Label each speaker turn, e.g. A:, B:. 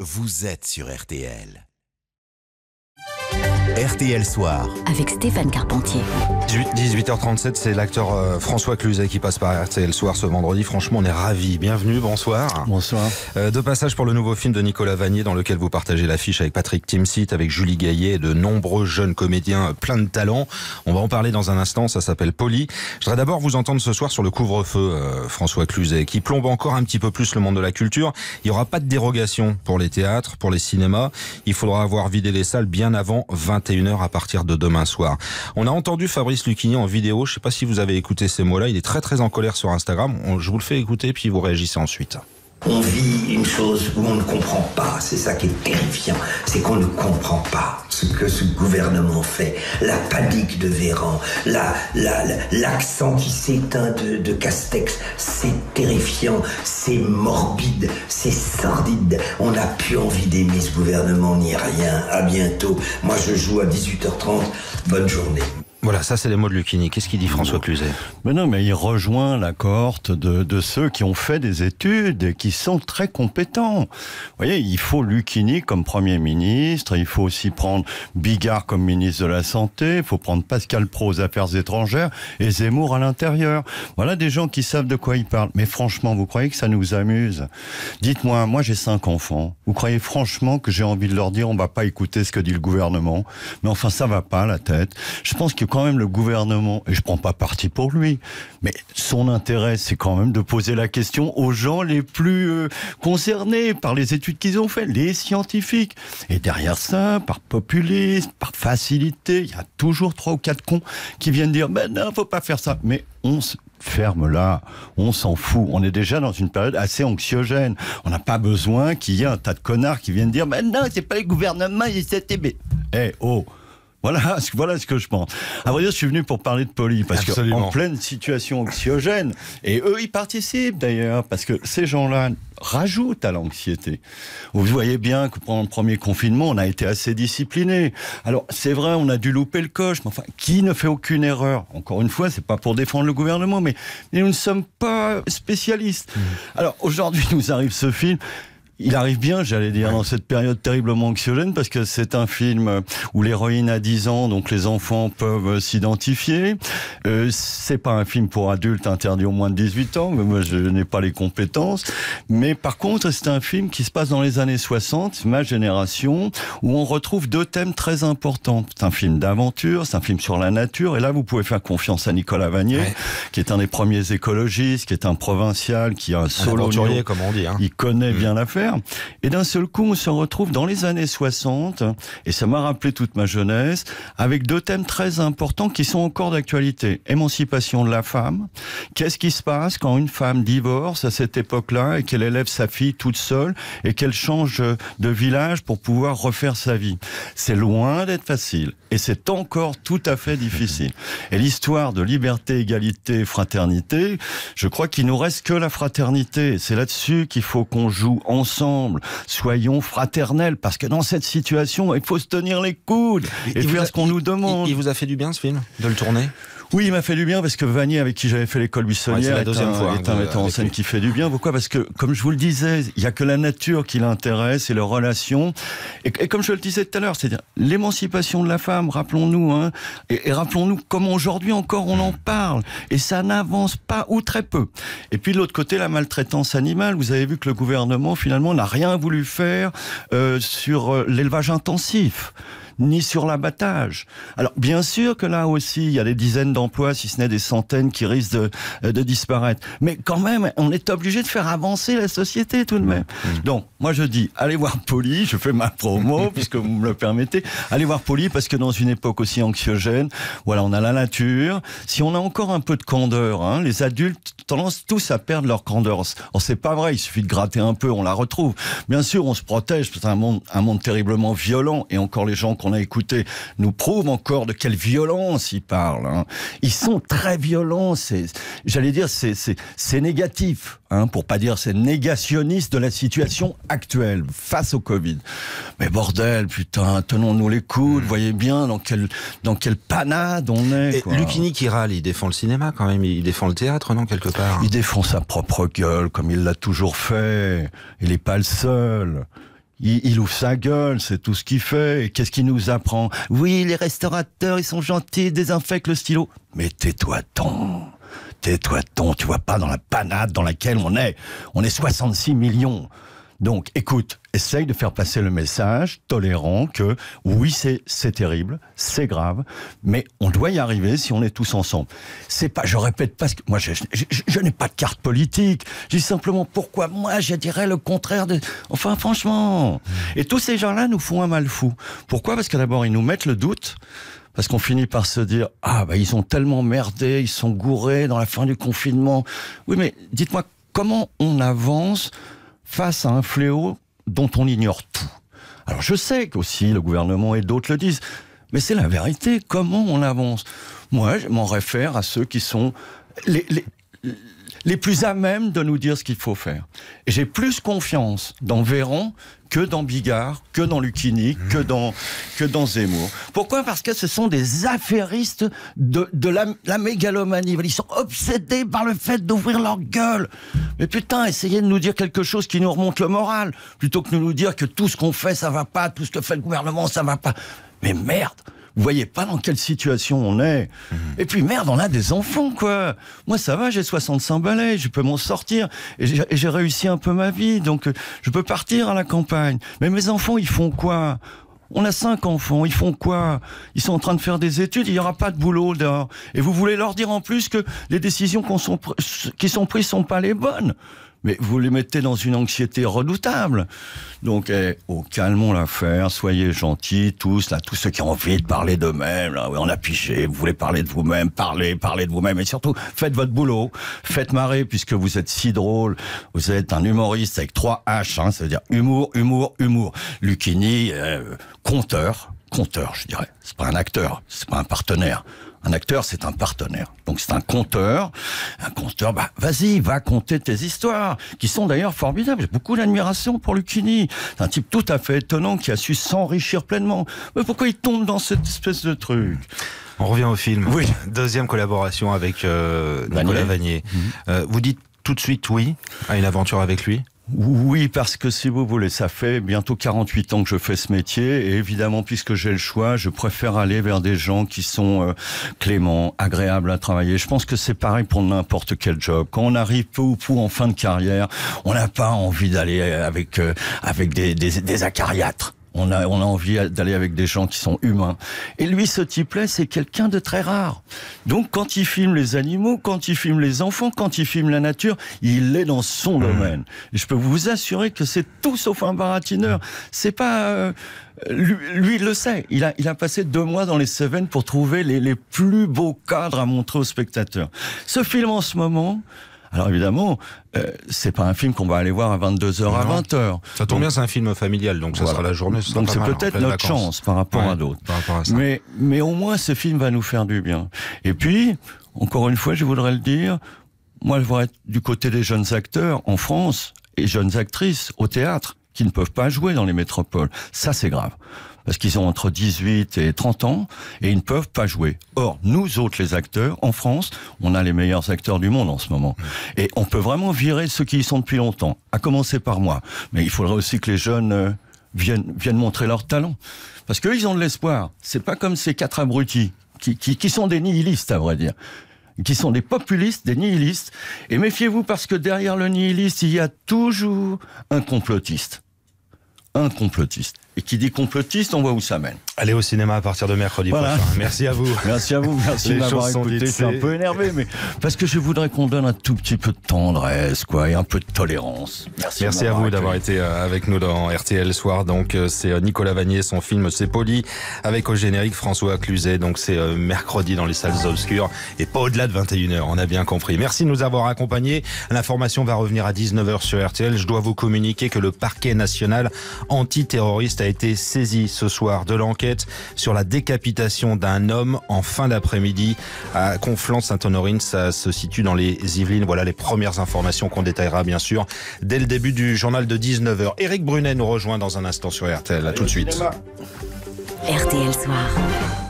A: vous êtes sur RTL. RTL Soir.
B: Avec Stéphane Carpentier.
C: 18h37, c'est l'acteur François Cluzet qui passe par RTL Soir ce vendredi. Franchement, on est ravis. Bienvenue, bonsoir.
D: Bonsoir.
C: De passage pour le nouveau film de Nicolas Vanier, dans lequel vous partagez l'affiche avec Patrick Timsit, avec Julie Gaillet et de nombreux jeunes comédiens plein de talent. On va en parler dans un instant, ça s'appelle Poli. Je voudrais d'abord vous entendre ce soir sur le couvre-feu, François Cluzet, qui plombe encore un petit peu plus le monde de la culture. Il n'y aura pas de dérogation pour les théâtres, pour les cinémas. Il faudra avoir vidé les salles bien avant 21h à partir de demain soir. On a entendu Fabrice Lucchini en vidéo, je ne sais pas si vous avez écouté ces mots-là, il est très très en colère sur Instagram. Je vous le fais écouter puis vous réagissez ensuite.
E: On vit une chose où on ne comprend pas, c'est ça qui est terrifiant, c'est qu'on ne comprend pas ce que ce gouvernement fait, la panique de Véran, l'accent qui s'éteint de Castex, c'est terrifiant, c'est morbide, c'est sordide, on n'a plus envie d'aimer ce gouvernement ni rien, à bientôt, moi je joue à 18h30, bonne journée.
C: Voilà, ça c'est les mots de Lucchini. Qu'est-ce qu'il dit François Cluzet ?
D: Mais non, mais il rejoint la cohorte de ceux qui ont fait des études et qui sont très compétents. Vous voyez, il faut Lucchini comme Premier ministre, il faut aussi prendre Bigard comme ministre de la Santé, il faut prendre Pascal Praud aux Affaires étrangères et Zemmour à l'intérieur. Voilà des gens qui savent de quoi ils parlent. Mais franchement, vous croyez que ça nous amuse ? Dites-moi, moi j'ai 5 enfants. Vous croyez franchement que j'ai envie de leur dire on va pas écouter ce que dit le gouvernement ? Mais enfin, ça va pas la tête. Je pense que quand même le gouvernement, et je prends pas parti pour lui, mais son intérêt c'est quand même de poser la question aux gens les plus concernés par les études qu'ils ont fait, les scientifiques. Et derrière ça, par populisme, par facilité, il y a toujours 3 ou 4 cons qui viennent dire ben non, faut pas faire ça. Mais on se ferme là, on s'en fout. On est déjà dans une période assez anxiogène. On n'a pas besoin qu'il y ait un tas de connards qui viennent dire ben non, c'est pas le gouvernement, c'est TB. Voilà ce que je pense. À vrai dire, je suis venu pour parler de Poli, parce qu'en pleine situation anxiogène, et eux, ils participent d'ailleurs, parce que ces gens-là rajoutent à l'anxiété. Vous voyez bien que pendant le premier confinement, on a été assez disciplinés. Alors, c'est vrai, on a dû louper le coche, mais enfin, qui ne fait aucune erreur ? Encore une fois, c'est pas pour défendre le gouvernement, mais nous ne sommes pas spécialistes. Alors, aujourd'hui, nous arrive ce film. Il arrive bien, j'allais dire, dans cette période terriblement anxiogène, parce que c'est un film où l'héroïne a 10 ans, donc les enfants peuvent s'identifier. C'est pas un film pour adultes interdit aux moins de 18 ans, mais moi je n'ai pas les compétences. Mais par contre, c'est un film qui se passe dans les années 60, ma génération, où on retrouve 2 thèmes très importants. C'est un film d'aventure, c'est un film sur la nature, et là vous pouvez faire confiance à Nicolas Vanier, qui est un des premiers écologistes, qui est un provincial, qui a un solo,
C: aventurier, comme on dit.
D: Il connaît bien l'affaire. Et d'un seul coup, on se retrouve dans les années 60, et ça m'a rappelé toute ma jeunesse, avec 2 thèmes très importants qui sont encore d'actualité. Émancipation de la femme. Qu'est-ce qui se passe quand une femme divorce à cette époque-là et qu'elle élève sa fille toute seule et qu'elle change de village pour pouvoir refaire sa vie ? C'est loin d'être facile. Et c'est encore tout à fait difficile. Et l'histoire de liberté, égalité, fraternité, je crois qu'il nous reste que la fraternité. C'est là-dessus qu'il faut qu'on joue ensemble. Soyons fraternels, parce que dans cette situation, il faut se tenir les coudes et faire ce qu'on nous demande.
C: Il vous a fait du bien ce film, de le tourner ?
D: Oui, il m'a fait du bien parce que Vanier, avec qui j'avais fait l'école buissonnière,
C: est
D: un metteur en scène qui fait du bien. Pourquoi ? Parce que, comme je vous le disais, il n'y a que la nature qui l'intéresse et leurs relations. Et comme je le disais tout à l'heure, c'est-à-dire l'émancipation de la femme, rappelons-nous, et rappelons-nous comment aujourd'hui encore on en parle. Et ça n'avance pas ou très peu. Et puis de l'autre côté, la maltraitance animale. Vous avez vu que le gouvernement, finalement, n'a rien voulu faire sur l'élevage intensif, ni sur l'abattage. Alors, bien sûr que là aussi, il y a des dizaines d'emplois, si ce n'est des centaines, qui risquent de disparaître. Mais quand même, on est obligé de faire avancer la société tout de même. Donc, moi je dis, allez voir Poli, je fais ma promo, puisque vous me le permettez, allez voir Poli, parce que dans une époque aussi anxiogène, voilà, on a la nature. Si on a encore un peu de candeur, les adultes tendance tous à perdre leur candeur. Or, c'est pas vrai, il suffit de gratter un peu, on la retrouve. Bien sûr, on se protège, c'est un monde terriblement violent, et encore les gens qu'on a écoutés nous prouvent encore de quelle violence ils parlent. Ils sont très violents, j'allais dire, c'est négatif, pour pas dire c'est négationniste de la situation actuelle face au Covid. Mais bordel, putain, tenons-nous les coudes, voyez bien dans quelle panade on est. Quoi.
C: Lucchini qui râle, il défend le cinéma quand même, il défend le théâtre, non, quelque part.
D: Il défend sa propre gueule, comme il l'a toujours fait. Il n'est pas le seul. Il ouvre sa gueule, c'est tout ce qu'il fait. Et qu'est-ce qu'il nous apprend? Oui, les restaurateurs, ils sont gentils, ils désinfectent le stylo. Mais tais-toi donc. Tais-toi donc, tu vois pas dans la panade dans laquelle on est. On est 66 millions. Donc, écoute, essaye de faire passer le message tolérant que oui, c'est terrible, c'est grave, mais on doit y arriver si on est tous ensemble. C'est pas, je répète pas ce que, moi, je n'ai pas de carte politique. Je dis simplement pourquoi moi, je dirais le contraire de, enfin, franchement. Et tous ces gens-là nous font un mal fou. Pourquoi? Parce que d'abord, ils nous mettent le doute. Parce qu'on finit par se dire « Ah, bah, ils ont tellement merdé, ils sont gourés dans la fin du confinement. » Oui, mais dites-moi, comment on avance face à un fléau dont on ignore tout? Alors, je sais qu'aussi le gouvernement et d'autres le disent, mais c'est la vérité. Comment on avance? Moi, je m'en réfère à ceux qui sont les plus à même de nous dire ce qu'il faut faire. Et j'ai plus confiance dans Véran que dans Bigard, que dans Lucchini, que dans Zemmour. Pourquoi? Parce que ce sont des affairistes de la mégalomanie. Ils sont obsédés par le fait d'ouvrir leur gueule. Mais putain, essayez de nous dire quelque chose qui nous remonte le moral, plutôt que de nous dire que tout ce qu'on fait, ça va pas, tout ce que fait le gouvernement, ça va pas. Mais merde! Vous voyez pas dans quelle situation on est. Et puis merde, on a des enfants, quoi. Moi, ça va, j'ai 65 balais, je peux m'en sortir. Et j'ai réussi un peu ma vie, donc je peux partir à la campagne. Mais mes enfants, ils font quoi? On a 5 enfants, ils font quoi? Ils sont en train de faire des études, il n'y aura pas de boulot dehors. Et vous voulez leur dire en plus que les décisions qui sont prises sont pas les bonnes. Mais vous les mettez dans une anxiété redoutable. Donc, calmons l'affaire, soyez gentils, tous ceux qui ont envie de parler d'eux-mêmes, là, on a pigé, vous voulez parler de vous-même, parlez de vous-même, et surtout, faites votre boulot, faites marrer, puisque vous êtes si drôle, vous êtes un humoriste avec 3 H, hein, ça veut dire humour, humour, humour. Lucchini, conteur, je dirais. C'est pas un acteur, c'est pas un partenaire. Un acteur, c'est un partenaire. Donc c'est un conteur. Un conteur, bah vas-y, va conter tes histoires, qui sont d'ailleurs formidables. J'ai beaucoup d'admiration pour Lucchini. C'est un type tout à fait étonnant qui a su s'enrichir pleinement. Mais pourquoi il tombe dans cette espèce de truc?
C: On revient au film.
D: Oui.
C: Deuxième collaboration avec Nicolas Vanier. Vous dites tout de suite oui à une aventure avec lui?
D: Oui, parce que si vous voulez, ça fait bientôt 48 ans que je fais ce métier, et évidemment, puisque j'ai le choix, je préfère aller vers des gens qui sont cléments, agréables à travailler. Je pense que c'est pareil pour n'importe quel job. Quand on arrive peu ou prou en fin de carrière, on n'a pas envie d'aller avec des acariâtres. On a envie d'aller avec des gens qui sont humains. Et lui, ce type-là, c'est quelqu'un de très rare. Donc, quand il filme les animaux, quand il filme les enfants, quand il filme la nature, il est dans son domaine. Et je peux vous assurer que c'est tout sauf un baratineur. C'est pas... Lui, il le sait. Il a passé 2 mois dans les Cévennes pour trouver les plus beaux cadres à montrer aux spectateurs. Ce film, en ce moment... Alors évidemment, c'est pas un film qu'on va aller voir à 22h à 20h.
C: Ça tombe bien, c'est un film familial, donc ça sera la journée.
D: Donc c'est peut-être notre chance par rapport à d'autres. Mais au moins, ce film va nous faire du bien. Et puis, encore une fois, je voudrais le dire, moi, je voudrais être du côté des jeunes acteurs en France et jeunes actrices au théâtre qui ne peuvent pas jouer dans les métropoles. Ça, c'est grave. Parce qu'ils ont entre 18 et 30 ans, et ils ne peuvent pas jouer. Or, nous autres, les acteurs, en France, on a les meilleurs acteurs du monde en ce moment. Et on peut vraiment virer ceux qui y sont depuis longtemps, à commencer par moi. Mais il faudrait aussi que les jeunes viennent montrer leur talent. Parce qu'eux, ils ont de l'espoir. C'est pas comme ces 4 abrutis, qui sont des nihilistes, à vrai dire. Qui sont des populistes, des nihilistes. Et méfiez-vous, parce que derrière le nihiliste, il y a toujours un complotiste. Un complotiste. Et qui dit complotiste, on voit où ça mène.
C: Allez au cinéma à partir de mercredi prochain. Merci à vous.
D: Merci à vous, merci de m'avoir écouté. Je suis un peu énervé, mais parce que je voudrais qu'on donne un tout petit peu de tendresse, quoi, et un peu de tolérance.
C: Merci à vous d'avoir été avec nous dans RTL Soir. Donc c'est Nicolas Vanier, son film C'est Poli, avec au générique François Cluzet. Donc c'est mercredi dans les salles obscures et pas au-delà de 21h, on a bien compris. Merci de nous avoir accompagnés. L'information va revenir à 19h sur RTL. Je dois vous communiquer que le parquet national antiterroriste a été saisi ce soir de l'enquête sur la décapitation d'un homme en fin d'après-midi à Conflans-Sainte-Honorine. Ça se situe dans les Yvelines. Voilà les premières informations qu'on détaillera bien sûr dès le début du journal de 19h. Éric Brunet nous rejoint dans un instant sur RTL. À tout de suite.
B: RTL Soir.